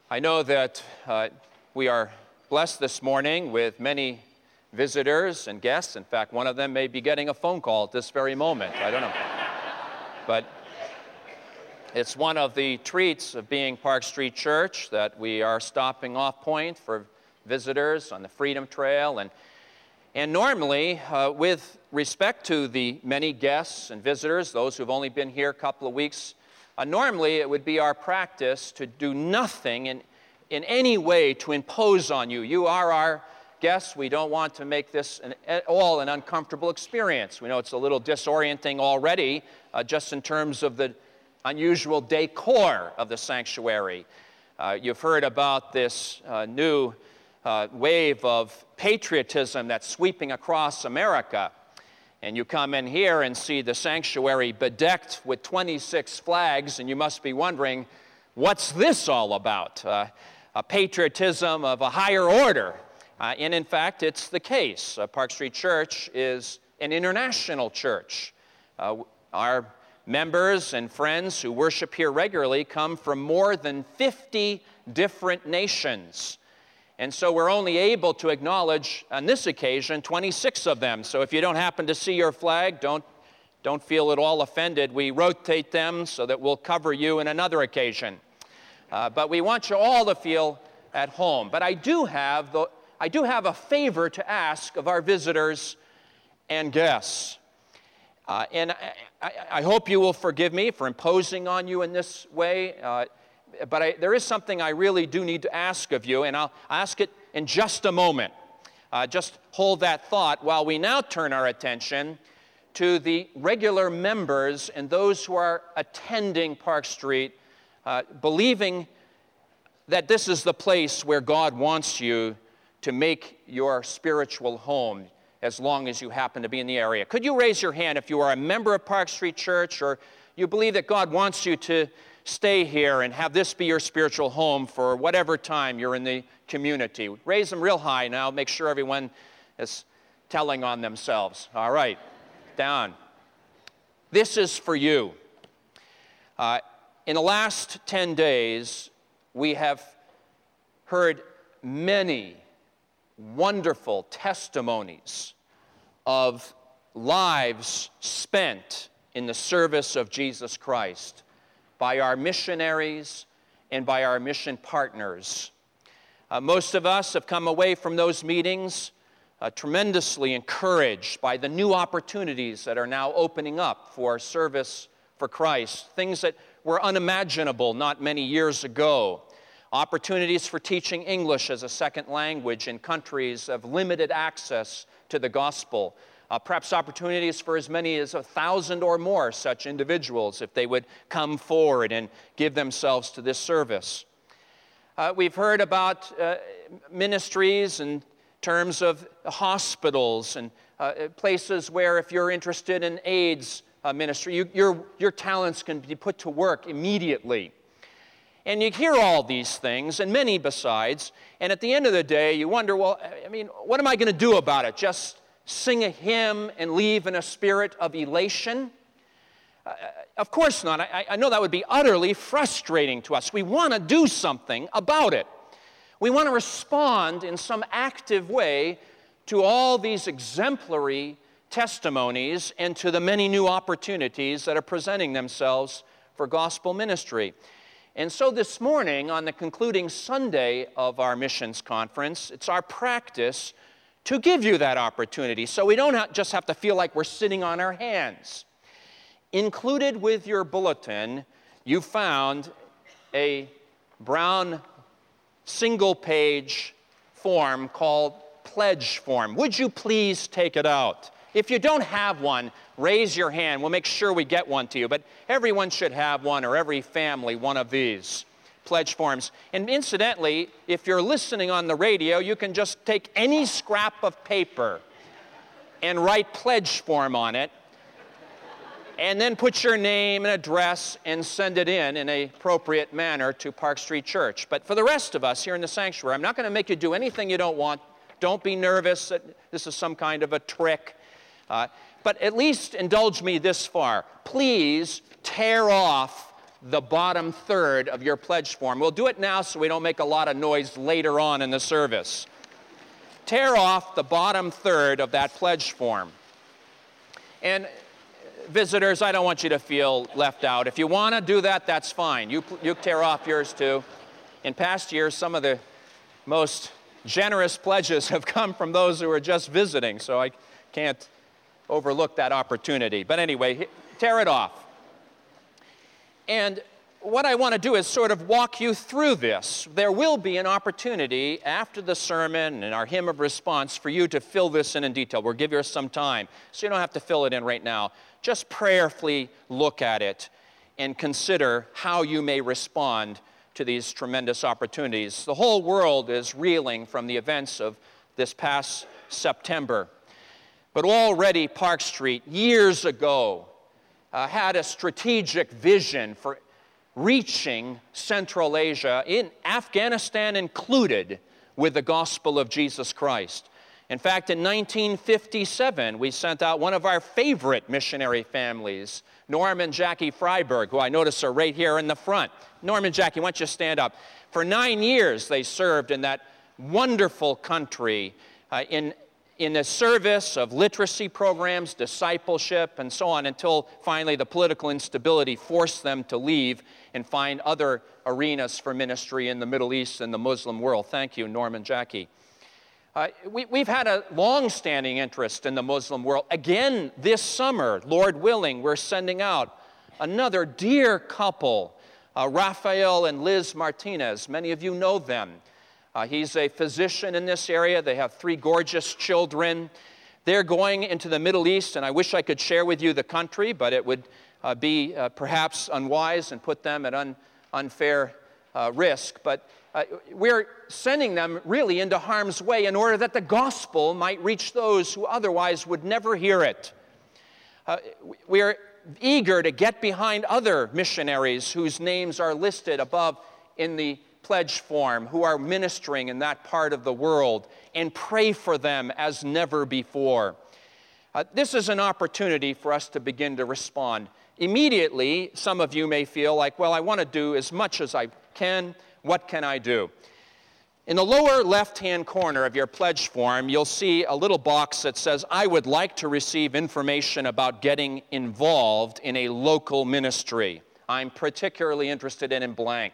I know that we are blessed this morning with many visitors and guests. In fact, one of them may be getting a phone call at this very moment. I don't know. But it's one of the treats of being Park Street Church that we are stopping off point for visitors on the Freedom Trail. And normally, with respect to the many guests and visitors, those who've only been here a couple of weeks, normally it would be our practice to do nothing in any way to impose on you. You are our guests. We don't want to make this at all an uncomfortable experience. We know it's a little disorienting already, just in terms of the unusual decor of the sanctuary. You've heard about this new wave of patriotism that's sweeping across America. And you come in here and see the sanctuary bedecked with 26 flags, and you must be wondering, what's this all about? A patriotism of a higher order. And in fact, it's the case. Park Street Church is an international church. Our members and friends who worship here regularly come from more than 50 different nations. And so we're only able to acknowledge, on this occasion, 26 of them. So if you don't happen to see your flag, don't feel at all offended. We rotate them so that we'll cover you in another occasion. But we want you all to feel at home. But I do have a favor to ask of our visitors and guests. And I hope you will forgive me for imposing on you in this way. But there is something I really do need to ask of you, and I'll ask it in just a moment. Just hold that thought while we now turn our attention to the regular members and those who are attending Park Street, believing that this is the place where God wants you to make your spiritual home as long as you happen to be in the area. Could you raise your hand if you are a member of Park Street Church, or you believe that God wants you to stay here and have this be your spiritual home for whatever time you're in the community? Raise them real high now. Make sure everyone is telling on themselves. All right, down. This is for you. In the last 10 days, we have heard many wonderful testimonies of lives spent in the service of Jesus Christ by our missionaries and by our mission partners. Most of us have come away from those meetings tremendously encouraged by the new opportunities that are now opening up for service for Christ, things that were unimaginable not many years ago. Opportunities for teaching English as a second language in countries of limited access to the gospel. Perhaps opportunities for as many as 1,000 or more such individuals if they would come forward and give themselves to this service. We've heard about ministries in terms of hospitals and places where, if you're interested in AIDS ministry, your talents can be put to work immediately. And you hear all these things, and many besides, and at the end of the day, you wonder, well, what am I going to do about it? Just sing a hymn and leave in a spirit of elation? Of course not. I know that would be utterly frustrating to us. We want to do something about it. We want to respond in some active way to all these exemplary testimonies and to the many new opportunities that are presenting themselves for gospel ministry. And so this morning, on the concluding Sunday of our missions conference, it's our practice to give you that opportunity so we don't just have to feel like we're sitting on our hands. Included with your bulletin, you found a brown single-page form called Pledge Form. Would you please take it out? If you don't have one, raise your hand. We'll make sure we get one to you. But everyone should have one, or every family, one of these pledge forms. And incidentally, if you're listening on the radio, you can just take any scrap of paper and write pledge form on it, and then put your name and address and send it in an appropriate manner to Park Street Church. But for the rest of us here in the sanctuary, I'm not going to make you do anything you don't want. Don't be nervous that this is some kind of a trick. But at least indulge me this far. Please tear off the bottom third of your pledge form. We'll do it now so we don't make a lot of noise later on in the service. Tear off the bottom third of that pledge form. And visitors, I don't want you to feel left out. If you want to do that, that's fine. You tear off yours too. In past years, some of the most generous pledges have come from those who are just visiting, so I can't overlook that opportunity. But anyway, tear it off. And what I want to do is sort of walk you through this. There will be an opportunity after the sermon and our hymn of response for you to fill this in detail. We'll give you some time, so you don't have to fill it in right now. Just prayerfully look at it and consider how you may respond to these tremendous opportunities. The whole world is reeling from the events of this past September. But already Park Street, years ago, had a strategic vision for reaching Central Asia, in Afghanistan included, with the gospel of Jesus Christ. In fact, in 1957, we sent out one of our favorite missionary families, Norm and Jackie Freiberg, who I notice are right here in the front. Norm and Jackie, why don't you stand up? For 9 years, they served in that wonderful country in the service of literacy programs, discipleship, and so on, until finally the political instability forced them to leave and find other arenas for ministry in the Middle East and the Muslim world. Thank you, Norm and Jackie. We've had a long-standing interest in the Muslim world. Again, this summer, Lord willing, we're sending out another dear couple, Rafael and Liz Martinez. Many of you know them. He's a physician in this area. They have 3 gorgeous children. They're going into the Middle East, and I wish I could share with you the country, but it would be perhaps unwise and put them at unfair risk. But we're sending them really into harm's way in order that the gospel might reach those who otherwise would never hear it. We're eager to get behind other missionaries whose names are listed above in the pledge form, who are ministering in that part of the world, and pray for them as never before. This is an opportunity for us to begin to respond. Immediately, some of you may feel like, well, I want to do as much as I can. What can I do? In the lower left-hand corner of your pledge form, you'll see a little box that says, I would like to receive information about getting involved in a local ministry. I'm particularly interested in blank.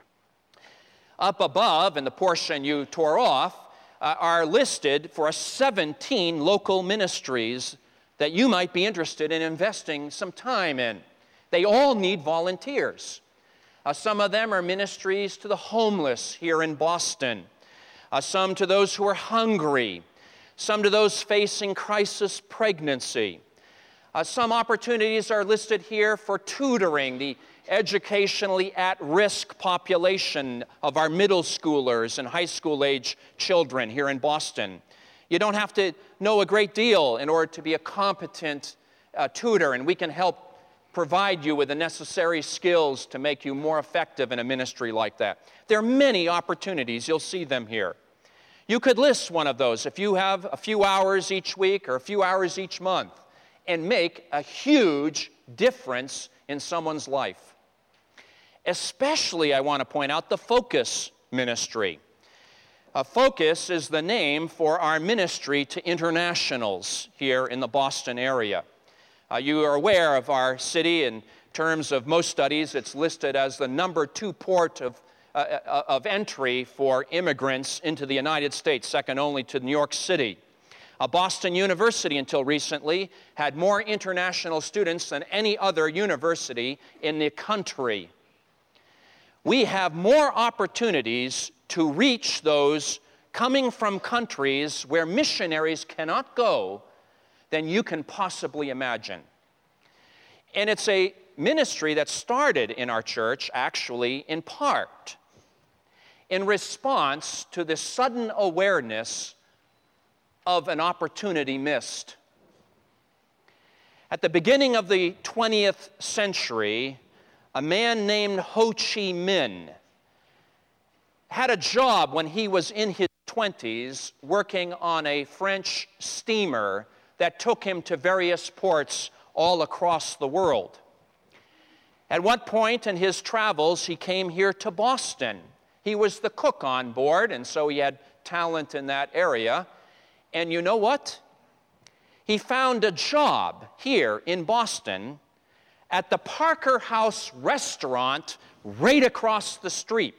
Up above, in the portion you tore off, are listed for 17 local ministries that you might be interested in investing some time in. They all need volunteers. Some of them are ministries to the homeless here in Boston, some to those who are hungry, some to those facing crisis pregnancy. Some opportunities are listed here for tutoring the educationally at-risk population of our middle schoolers and high school age children here in Boston. You don't have to know a great deal in order to be a competent tutor, and we can help provide you with the necessary skills to make you more effective in a ministry like that. There are many opportunities. You'll see them here. You could list one of those if you have a few hours each week or a few hours each month and make a huge difference in someone's life. Especially, I want to point out, the Focus Ministry. Focus is the name for our ministry to internationals here in the Boston area. You are aware of our city. In terms of most studies, it's listed as the number 2 port of entry for immigrants into the United States, second only to New York City. Boston University, until recently, had more international students than any other university in the country. We have more opportunities to reach those coming from countries where missionaries cannot go than you can possibly imagine. And it's a ministry that started in our church, actually, in part, in response to the sudden awareness of an opportunity missed. At the beginning of the 20th century, a man named Ho Chi Minh had a job when he was in his 20s working on a French steamer that took him to various ports all across the world. At one point in his travels, he came here to Boston. He was the cook on board, and so he had talent in that area. And you know what? He found a job here in Boston at the Parker House restaurant right across the street.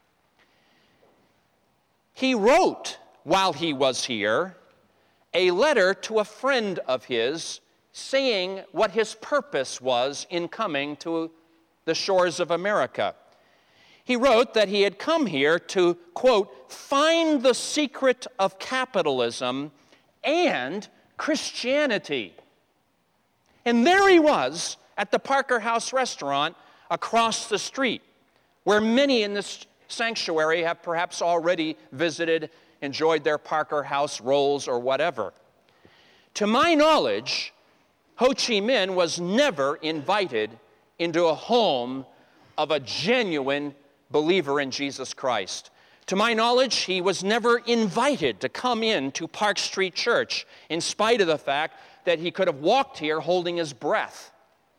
He wrote, while he was here, a letter to a friend of his saying what his purpose was in coming to the shores of America. He wrote that he had come here to, quote, find the secret of capitalism and Christianity. And there he was at the Parker House restaurant across the street, where many in this sanctuary have perhaps already visited, enjoyed their Parker House rolls or whatever. To my knowledge, Ho Chi Minh was never invited into a home of a genuine believer in Jesus Christ. To my knowledge, he was never invited to come in to Park Street Church, in spite of the fact that he could have walked here holding his breath.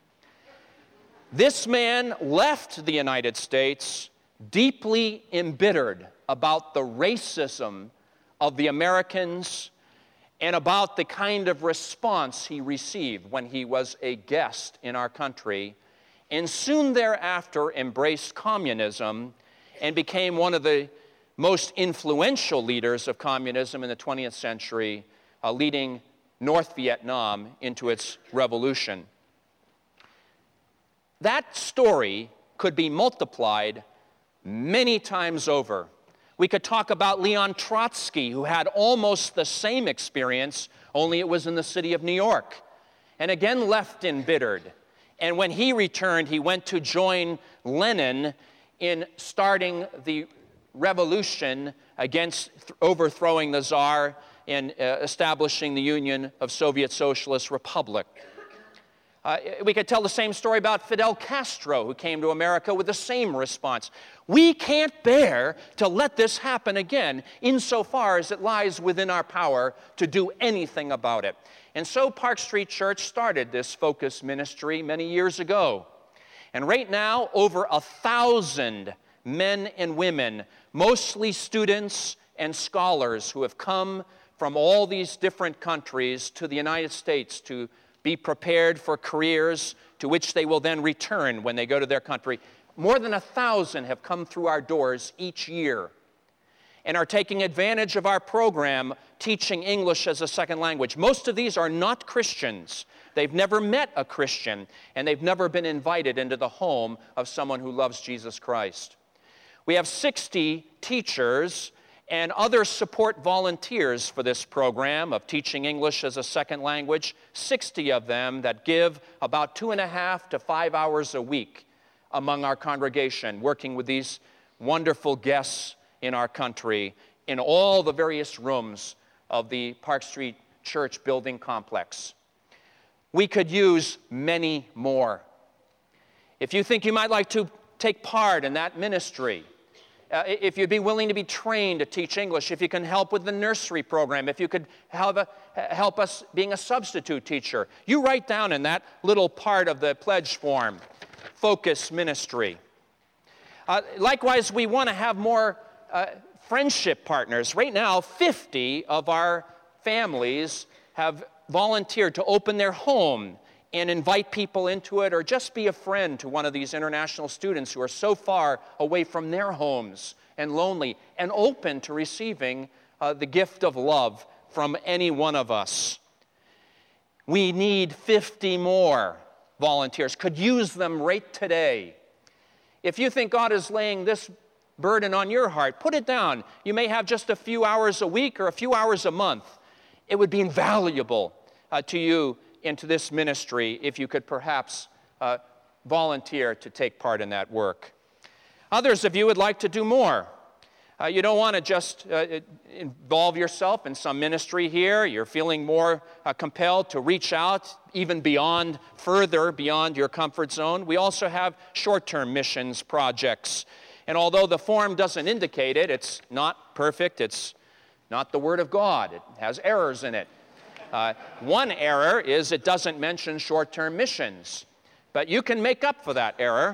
This man left the United States deeply embittered about the racism of the Americans and about the kind of response he received when he was a guest in our country, and soon thereafter embraced communism and became one of the most influential leaders of communism in the 20th century, leading North Vietnam into its revolution. That story could be multiplied many times over. We could talk about Leon Trotsky, who had almost the same experience, only it was in the city of New York, and again left embittered. And when he returned, he went to join Lenin in starting the revolution against overthrowing the Tsar and establishing the Union of Soviet Socialist Republic. We could tell the same story about Fidel Castro, who came to America with the same response. We can't bear to let this happen again, insofar as it lies within our power to do anything about it. And so Park Street Church started this focus ministry many years ago. And right now, over 1,000 men and women, mostly students and scholars who have come from all these different countries to the United States to be prepared for careers to which they will then return when they go to their country. More than 1,000 have come through our doors each year and are taking advantage of our program, teaching English as a second language. Most of these are not Christians. They've never met a Christian, and they've never been invited into the home of someone who loves Jesus Christ. We have 60 teachers and other support volunteers for this program of teaching English as a second language, 60 of them that give about 2.5 to 5 hours a week among our congregation, working with these wonderful guests in our country in all the various rooms of the Park Street Church building complex. We could use many more. If you think you might like to take part in that ministry, if you'd be willing to be trained to teach English, if you can help with the nursery program, if you could help us being a substitute teacher, you write down in that little part of the pledge form, Focus Ministry. Likewise, we want to have more friendship partners. Right now, 50 of our families have volunteered to open their home and invite people into it, or just be a friend to one of these international students who are so far away from their homes and lonely and open to receiving the gift of love from any one of us. We need 50 more volunteers. Could use them right today. If you think God is laying this burden on your heart, put it down. You may have just a few hours a week or a few hours a month. It would be invaluable to you into this ministry if you could perhaps volunteer to take part in that work. Others of you would like to do more. You don't want to just involve yourself in some ministry here. You're feeling more compelled to reach out even further beyond your comfort zone. We also have short-term missions projects. And although the form doesn't indicate it, it's not perfect. It's not the Word of God. It has errors in it. One error is it doesn't mention short-term missions. But you can make up for that error.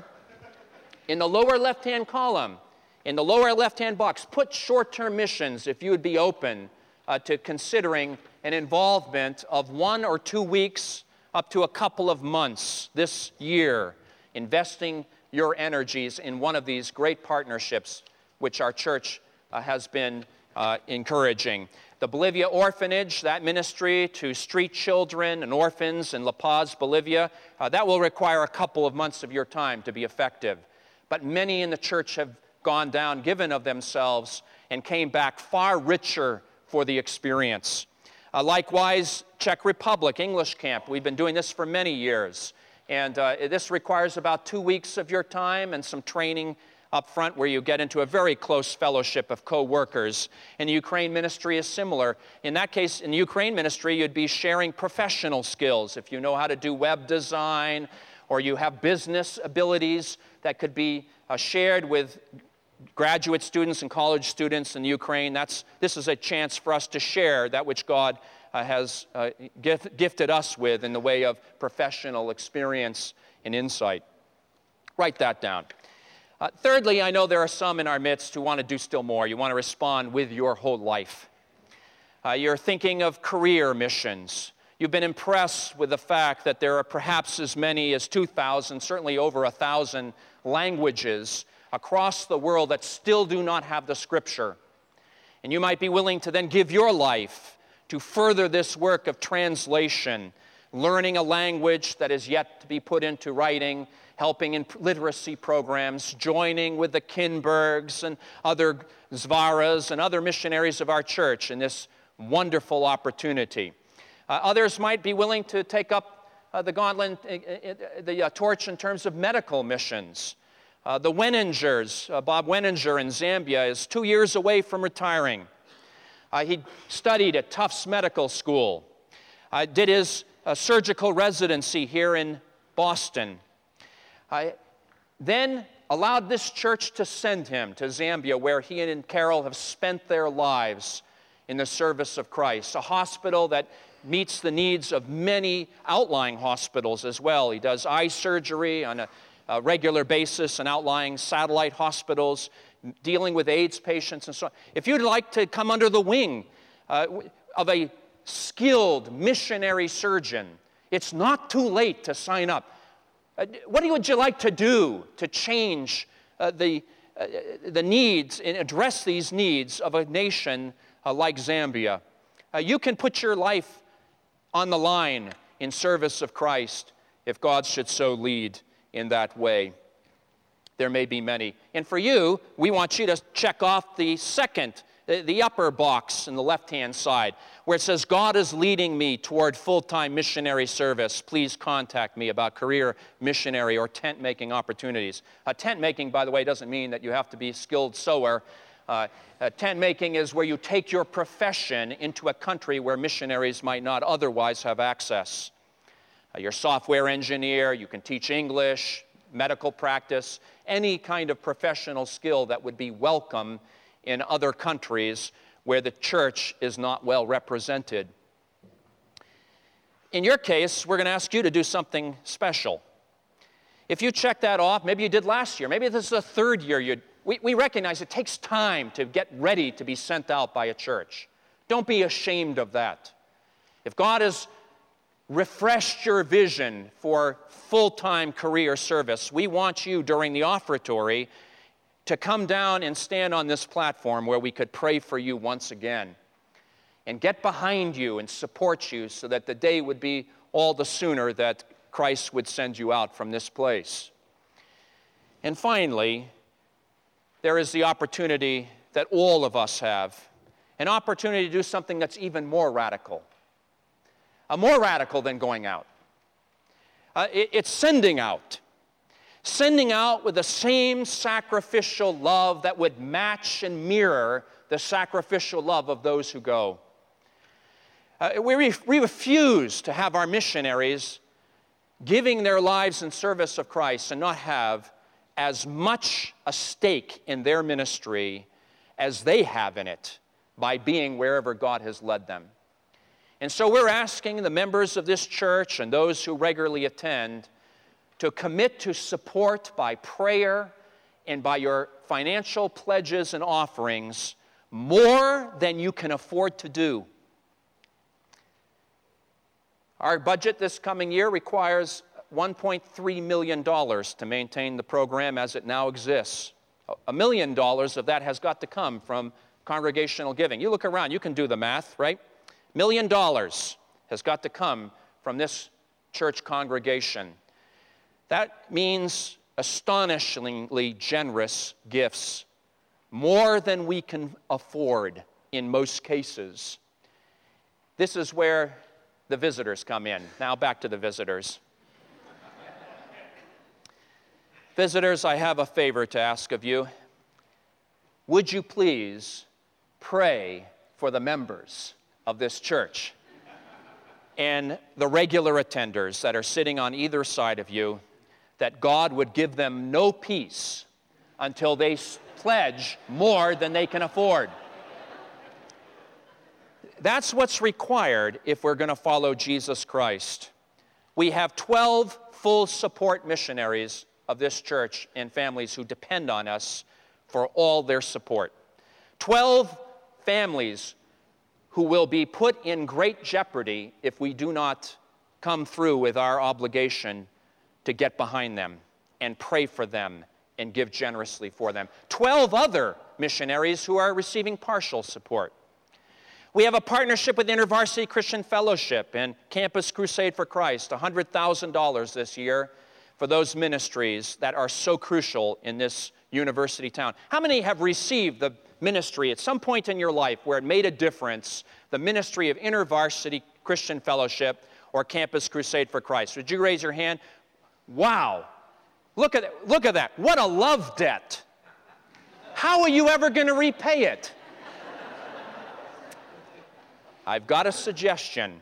In the lower left-hand column, in the lower left-hand box, put short-term missions if you would be open to considering an involvement of 1 or 2 weeks up to a couple of months this year, investing your energies in one of these great partnerships which our church has been encouraging. The Bolivia Orphanage, that ministry to street children and orphans in La Paz, Bolivia, that will require a couple of months of your time to be effective. But many in the church have gone down, given of themselves, and came back far richer for the experience. Likewise, Czech Republic, English Camp. We've been doing this for many years. And this requires about 2 weeks of your time and some training up front where you get into a very close fellowship of co-workers. And the Ukraine ministry is similar. In that case, in the Ukraine ministry, you'd be sharing professional skills. If you know how to do web design or you have business abilities that could be shared with graduate students and college students in Ukraine, this is a chance for us to share that which God has gifted us with in the way of professional experience and insight. Write that down. Thirdly, I know there are some in our midst who want to do still more. You want to respond with your whole life. You're thinking of career missions. You've been impressed with the fact that there are perhaps as many as 2,000, certainly over 1,000 languages across the world that still do not have the Scripture. And you might be willing to then give your life to further this work of translation, learning a language that is yet to be put into writing, helping in literacy programs, joining with the Kinbergs and other Zvaras and other missionaries of our church in this wonderful opportunity. Others might be willing to take up the gauntlet, the torch in terms of medical missions. The Weningers, Bob Weninger in Zambia, is 2 years away from retiring. He studied at Tufts Medical School, did his surgical residency here in Boston, then allowed this church to send him to Zambia, where he and Carol have spent their lives in the service of Christ, a hospital that meets the needs of many outlying hospitals as well. He does eye surgery on a regular basis in outlying satellite hospitals, dealing with AIDS patients and so on. If you'd like to come under the wing of a skilled missionary surgeon, it's not too late to sign up. What would you like to do to change the needs and address these needs of a nation like Zambia? You can put your life on the line in service of Christ if God should so lead in that way. There may be many. And for you, we want you to check off the upper box in the left-hand side, where it says, God is leading me toward full-time missionary service. Please contact me about career missionary or tent-making opportunities. Tent-making, by the way, doesn't mean that you have to be a skilled sewer. Tent-making is where you take your profession into a country where missionaries might not otherwise have access. You're a software engineer, you can teach English, medical practice, any kind of professional skill that would be welcome in other countries where the church is not well represented. In your case, we're going to ask you to do something special. If you check that off, maybe you did last year, maybe this is the third year we recognize it takes time to get ready to be sent out by a church. Don't be ashamed of that. If God has refreshed your vision for full-time career service, we want you during the offertory to come down and stand on this platform where we could pray for you once again and get behind you and support you so that the day would be all the sooner that Christ would send you out from this place. And finally, there is the opportunity that all of us have, an opportunity to do something that's even more radical than going out. It's sending out. Sending out with the same sacrificial love that would match and mirror the sacrificial love of those who go. We refuse to have our missionaries giving their lives in service of Christ and not have as much a stake in their ministry as they have in it by being wherever God has led them. And so we're asking the members of this church and those who regularly attend to commit to support by prayer and by your financial pledges and offerings more than you can afford to do. Our budget this coming year requires $1.3 million to maintain the program as it now exists. $1 million of that has got to come from congregational giving. You look around, you can do the math, right? $1 million has got to come from this church congregation. That means astonishingly generous gifts, more than we can afford in most cases. This is where the visitors come in. Now back to the visitors. Visitors, I have a favor to ask of you. Would you please pray for the members of this church and the regular attenders that are sitting on either side of you, that God would give them no peace until they pledge more than they can afford. That's what's required if we're going to follow Jesus Christ. We have 12 full support missionaries of this church and families who depend on us for all their support. 12 families who will be put in great jeopardy if we do not come through with our obligation to get behind them and pray for them and give generously for them. 12 other missionaries who are receiving partial support. We have a partnership with InterVarsity Christian Fellowship and Campus Crusade for Christ, $100,000 this year for those ministries that are so crucial in this university town. How many have received the ministry at some point in your life where it made a difference, the ministry of InterVarsity Christian Fellowship or Campus Crusade for Christ? Would you raise your hand? Wow. Look at that. What a love debt. How are you ever going to repay it? I've got a suggestion.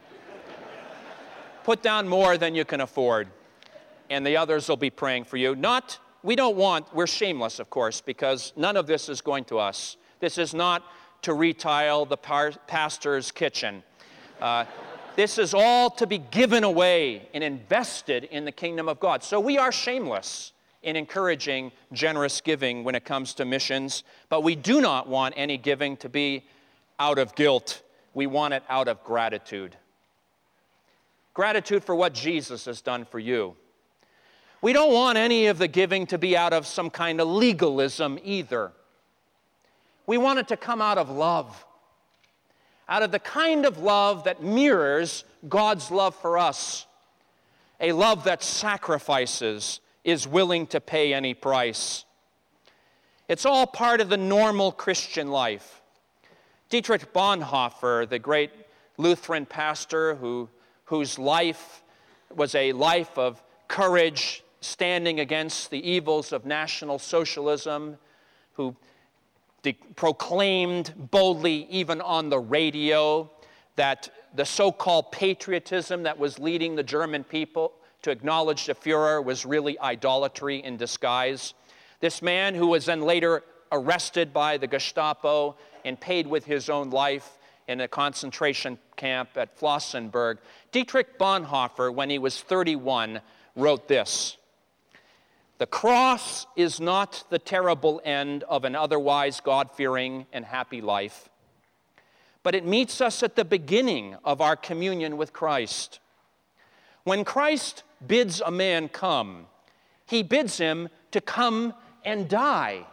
Put down more than you can afford, and the others will be praying for you. We're shameless, of course, because none of this is going to us. This is not to retile the pastor's kitchen. This is all to be given away and invested in the kingdom of God. So we are shameless in encouraging generous giving when it comes to missions, but we do not want any giving to be out of guilt. We want it out of gratitude. Gratitude for what Jesus has done for you. We don't want any of the giving to be out of some kind of legalism either. We want it to come out of love, out of the kind of love that mirrors God's love for us, a love that sacrifices, is willing to pay any price. It's all part of the normal Christian life. Dietrich Bonhoeffer, the great Lutheran pastor whose life was a life of courage, standing against the evils of National Socialism, who proclaimed boldly, even on the radio, that the so-called patriotism that was leading the German people to acknowledge the Fuhrer was really idolatry in disguise. This man, who was then later arrested by the Gestapo and paid with his own life in a concentration camp at Flossenburg, Dietrich Bonhoeffer, when he was 31, wrote this: "The cross is not the terrible end of an otherwise God-fearing and happy life, but it meets us at the beginning of our communion with Christ. When Christ bids a man come, he bids him to come and die."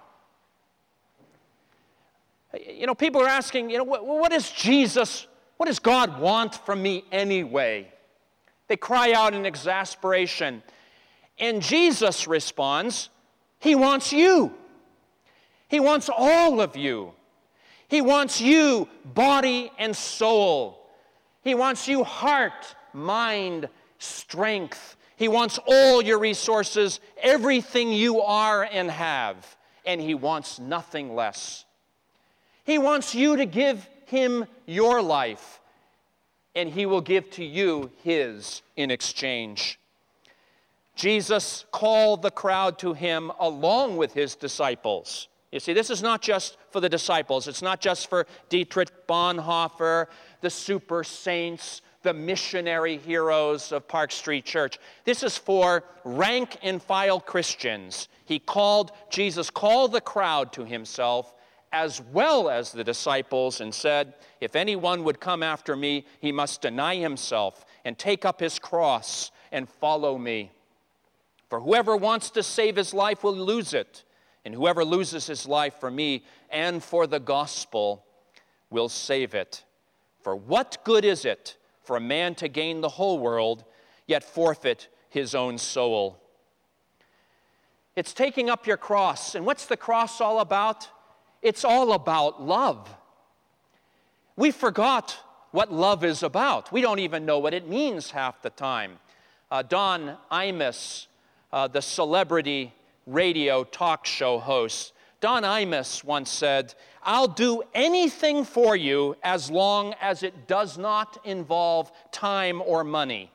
People are asking, what does God want from me anyway? They cry out in exasperation. And Jesus responds, he wants you. He wants all of you. He wants you, body and soul. He wants you, heart, mind, strength. He wants all your resources, everything you are and have. And he wants nothing less. He wants you to give him your life, and he will give to you his in exchange. Jesus called the crowd to him along with his disciples. You see, this is not just for the disciples. It's not just for Dietrich Bonhoeffer, the super saints, the missionary heroes of Park Street Church. This is for rank and file Christians. Jesus called the crowd to himself as well as the disciples and said, "If anyone would come after me, he must deny himself and take up his cross and follow me. For whoever wants to save his life will lose it, and whoever loses his life for me and for the gospel will save it. For what good is it for a man to gain the whole world, yet forfeit his own soul?" It's taking up your cross. And what's the cross all about? It's all about love. We forgot what love is about. We don't even know what it means half the time. Don Imus, the celebrity radio talk show host, Don Imus once said, "I'll do anything for you as long as it does not involve time or money."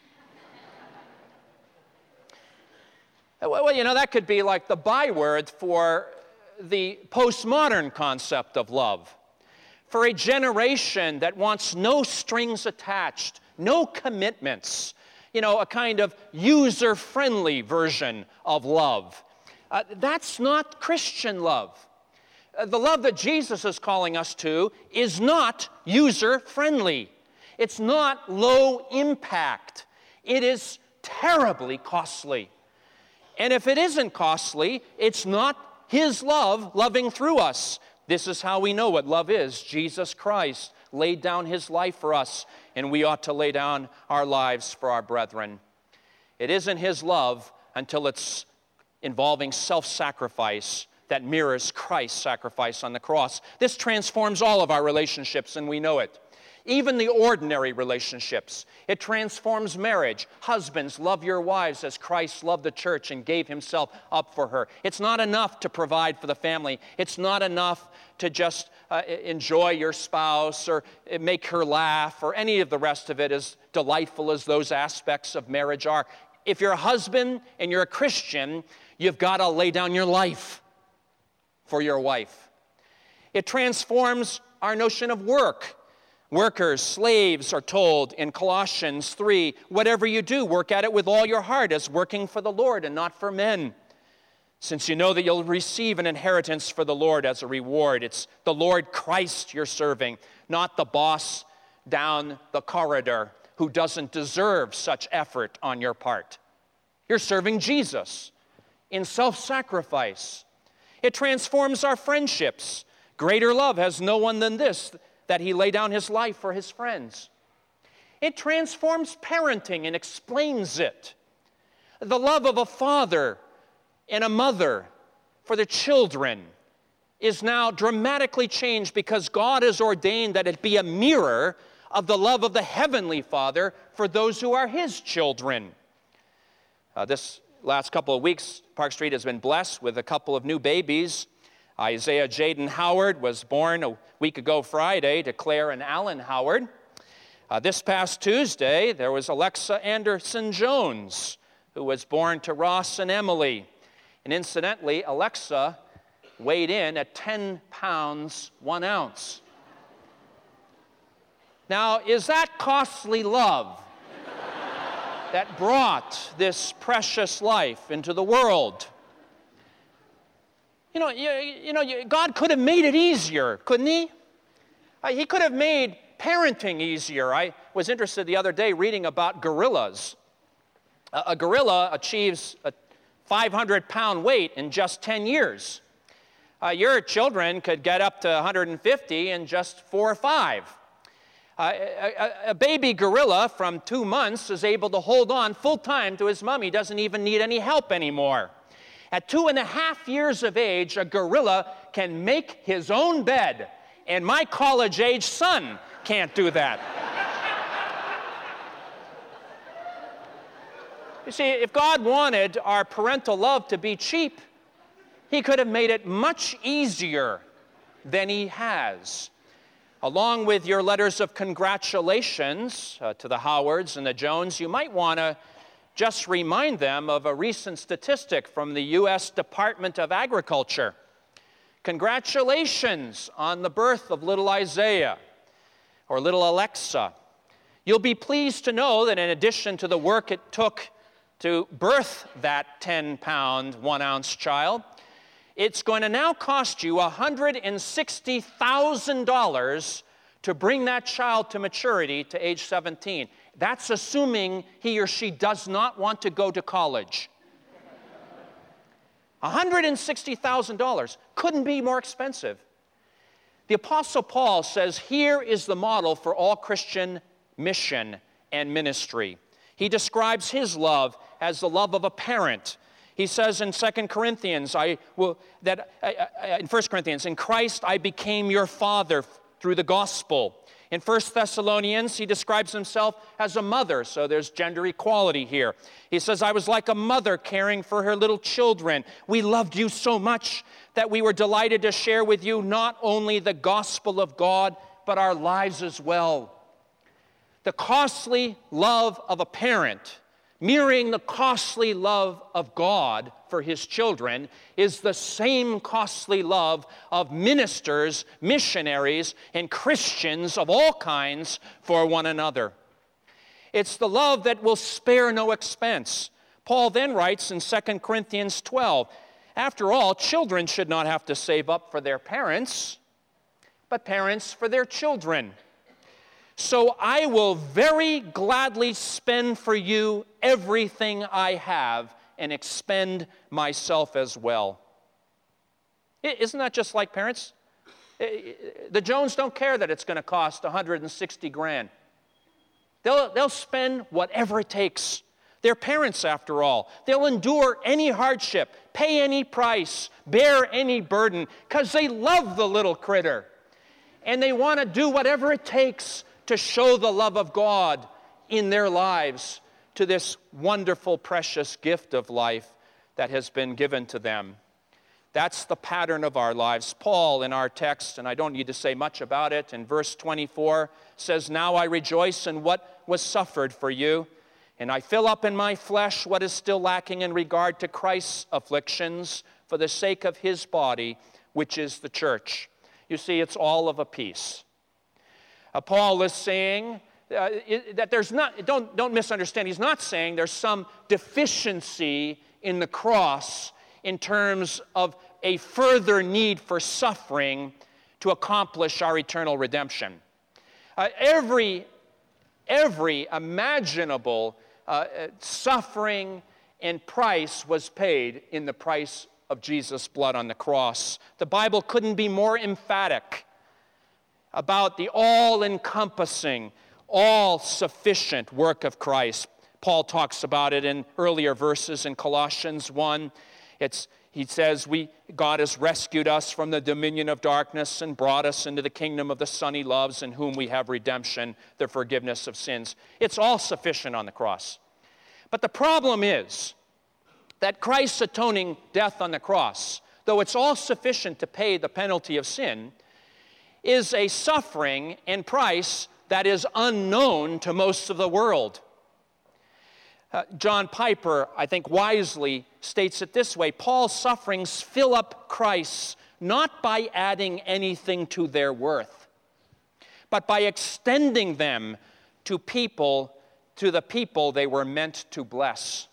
Well, that could be like the byword for the postmodern concept of love. For a generation that wants no strings attached, no commitments, a kind of user-friendly version of love. That's not Christian love. The love that Jesus is calling us to is not user-friendly. It's not low impact. It is terribly costly. And if it isn't costly, it's not His love loving through us. This is how we know what love is. Jesus Christ laid down His life for us, and we ought to lay down our lives for our brethren. It isn't His love until it's involving self-sacrifice that mirrors Christ's sacrifice on the cross. This transforms all of our relationships, and we know it. Even the ordinary relationships. It transforms marriage. Husbands, love your wives as Christ loved the church and gave Himself up for her. It's not enough to provide for the family. It's not enough to just enjoy your spouse or make her laugh or any of the rest of it, as delightful as those aspects of marriage are. If you're a husband and you're a Christian, you've got to lay down your life for your wife. It transforms our notion of work. Workers, slaves are told in Colossians 3, whatever you do, work at it with all your heart as working for the Lord and not for men, since you know that you'll receive an inheritance for the Lord as a reward. It's the Lord Christ you're serving, not the boss down the corridor who doesn't deserve such effort on your part. You're serving Jesus in self-sacrifice. It transforms our friendships. Greater love has no one than this, that He lay down His life for His friends. It transforms parenting and explains it. The love of a father and a mother for their children is now dramatically changed because God has ordained that it be a mirror of the love of the Heavenly Father for those who are His children. This last couple of weeks, Park Street has been blessed with a couple of new babies. Isaiah Jaden Howard was born a week ago Friday to Claire and Alan Howard. This past Tuesday, there was Alexa Anderson Jones, who was born to Ross and Emily. And incidentally, Alexa weighed in at 10 pounds, 1 ounce. Now, is that costly love that brought this precious life into the world? God could have made it easier, couldn't He? He could have made parenting easier. I was interested the other day reading about gorillas. A gorilla achieves a 500-pound weight in just 10 years. Your children could get up to 150 in just 4 or 5. A baby gorilla from 2 months is able to hold on full-time to his mommy, doesn't even need any help anymore. At 2.5 years of age, a gorilla can make his own bed, and my college-age son can't do that. You see, if God wanted our parental love to be cheap, He could have made it much easier than He has. Along with your letters of congratulations to the Howards and the Jones, you might want to just remind them of a recent statistic from the U.S. Department of Agriculture. Congratulations on the birth of little Isaiah or little Alexa. You'll be pleased to know that in addition to the work it took to birth that 10-pound, 1-ounce child, it's going to now cost you $160,000 to bring that child to maturity to age 17. That's assuming he or she does not want to go to college. $160,000 couldn't be more expensive. The Apostle Paul says, here is the model for all Christian mission and ministry. He describes his love as the love of a parent. He says in 2 Corinthians, in 1 Corinthians, in Christ I became your father through the gospel. In 1 Thessalonians, he describes himself as a mother, so there's gender equality here. He says, I was like a mother caring for her little children. We loved you so much that we were delighted to share with you not only the gospel of God, but our lives as well. The costly love of a parent, mirroring the costly love of God for his children, is the same costly love of ministers, missionaries, and Christians of all kinds for one another. It's the love that will spare no expense. Paul then writes in 2 Corinthians 12, after all, children should not have to save up for their parents, but parents for their children. So I will very gladly spend for you everything I have and expend myself as well. Isn't that just like parents? The Jones don't care that it's going to cost $160,000. They'll spend whatever it takes. They're parents, after all. They'll endure any hardship, pay any price, bear any burden, because they love the little critter. And they want to do whatever it takes to show the love of God in their lives to this wonderful, precious gift of life that has been given to them. That's the pattern of our lives. Paul, in our text, and I don't need to say much about it, in verse 24, says, now I rejoice in what was suffered for you, and I fill up in my flesh what is still lacking in regard to Christ's afflictions for the sake of his body, which is the church. You see, it's all of a piece. Paul is saying that there's not, don't misunderstand, he's not saying there's some deficiency in the cross in terms of a further need for suffering to accomplish our eternal redemption. Every imaginable suffering and price was paid in the price of Jesus' blood on the cross. The Bible couldn't be more emphatic about the all-encompassing, all-sufficient work of Christ. Paul talks about it in earlier verses in Colossians 1. He says, God has rescued us from the dominion of darkness and brought us into the kingdom of the Son he loves, in whom we have redemption, the forgiveness of sins. It's all sufficient on the cross. But the problem is that Christ's atoning death on the cross, though it's all sufficient to pay the penalty of sin, is a suffering and price that is unknown to most of the world. John Piper, I think wisely, states it this way: Paul's sufferings fill up Christ not by adding anything to their worth, but by extending them to the people they were meant to bless.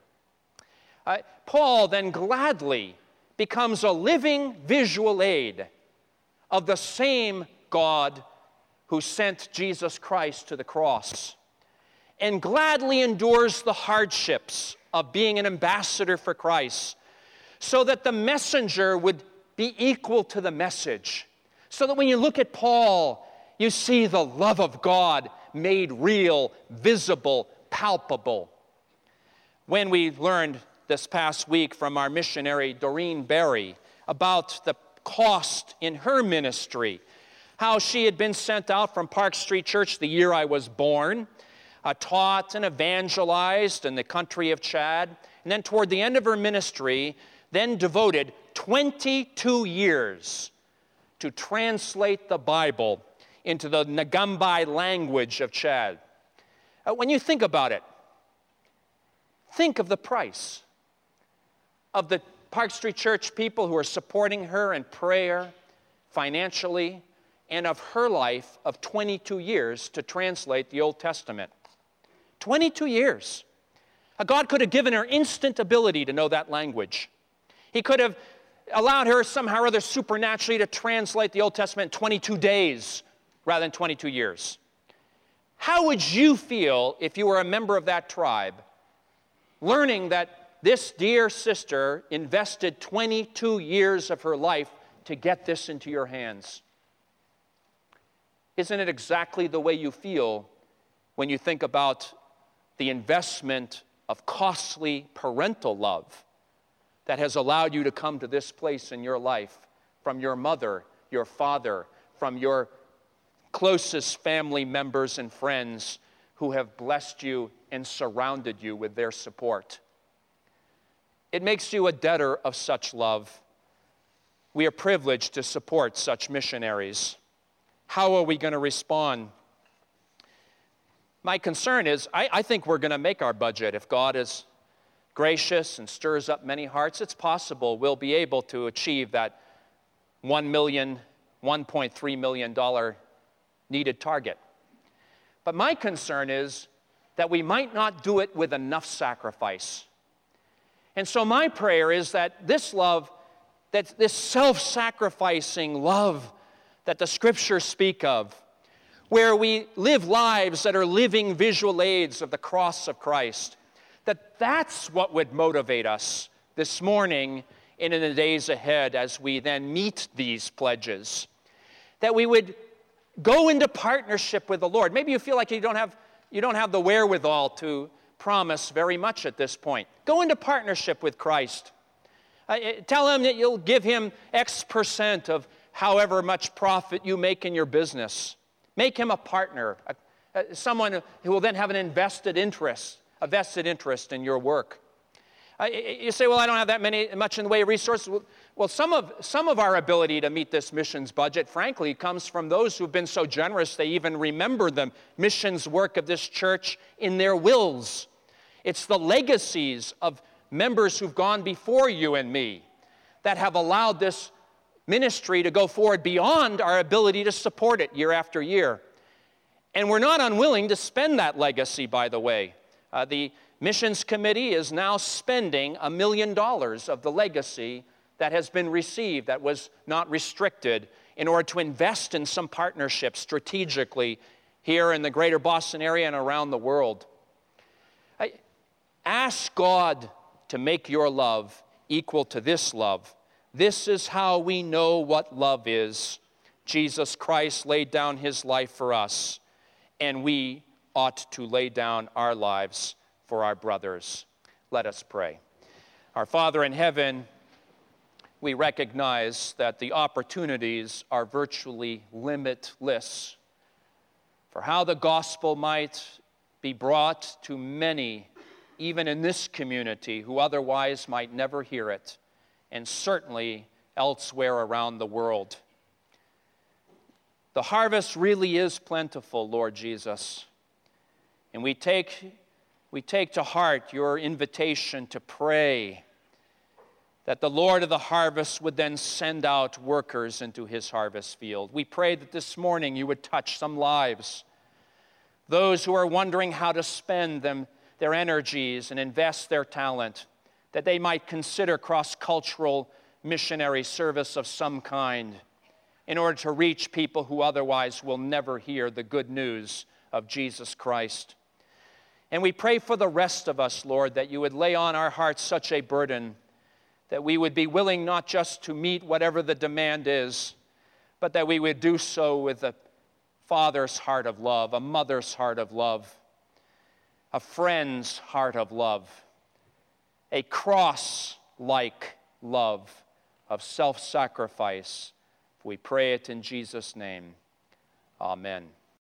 Paul then gladly becomes a living visual aid of the same God who sent Jesus Christ to the cross, and gladly endures the hardships of being an ambassador for Christ, so that the messenger would be equal to the message. So that when you look at Paul, you see the love of God made real, visible, palpable. When we learned this past week from our missionary Doreen Berry about the cost in her ministry, how she had been sent out from Park Street Church the year I was born, taught and evangelized in the country of Chad, and then toward the end of her ministry, then devoted 22 years to translate the Bible into the Ngambay language of Chad. When you think about it, think of the price of the Park Street Church people who are supporting her in prayer, financially, and of her life of 22 years to translate the Old Testament. 22 years. God could have given her instant ability to know that language. He could have allowed her somehow or other supernaturally to translate the Old Testament in 22 days rather than 22 years. How would you feel if you were a member of that tribe, learning that this dear sister invested 22 years of her life to get this into your hands? Isn't it exactly the way you feel when you think about the investment of costly parental love that has allowed you to come to this place in your life from your mother, your father, from your closest family members and friends who have blessed you and surrounded you with their support? It makes you a debtor of such love. We are privileged to support such missionaries. How are we going to respond? My concern is, I think we're going to make our budget. If God is gracious and stirs up many hearts, it's possible we'll be able to achieve that $1.3 million needed target. But my concern is that we might not do it with enough sacrifice. And so my prayer is that this love, that this self-sacrificing love that the Scriptures speak of, where we live lives that are living visual aids of the cross of Christ, that's what would motivate us this morning and in the days ahead as we then meet these pledges. That we would go into partnership with the Lord. Maybe you feel like you don't have the wherewithal to promise very much at this point. Go into partnership with Christ. Tell him that you'll give him X percent of however much profit you make in your business. Make him a partner, someone who will then have a vested interest in your work. You say, well, I don't have much in the way of resources. Well, some of our ability to meet this missions budget, frankly, comes from those who've been so generous they even remember the missions work of this church in their wills. It's the legacies of members who've gone before you and me that have allowed this ministry to go forward beyond our ability to support it year after year. And we're not unwilling to spend that legacy, by the way. The Missions Committee is now spending $1 million of the legacy that has been received, that was not restricted, in order to invest in some partnerships strategically here in the greater Boston area and around the world. Ask God to make your love equal to this love. This is how we know what love is. Jesus Christ laid down his life for us, and we ought to lay down our lives for our brothers. Let us pray. Our Father in heaven, we recognize that the opportunities are virtually limitless for how the gospel might be brought to many, even in this community, who otherwise might never hear it, and certainly elsewhere around the world. The harvest really is plentiful, Lord Jesus, and we take to heart your invitation to pray that the Lord of the harvest would then send out workers into his harvest field. We pray that this morning you would touch some lives, those who are wondering how to spend their energies and invest their talent, that they might consider cross-cultural missionary service of some kind in order to reach people who otherwise will never hear the good news of Jesus Christ. And we pray for the rest of us, Lord, that you would lay on our hearts such a burden that we would be willing not just to meet whatever the demand is, but that we would do so with a father's heart of love, a mother's heart of love, a friend's heart of love, a cross-like love of self-sacrifice. We pray it in Jesus' name. Amen.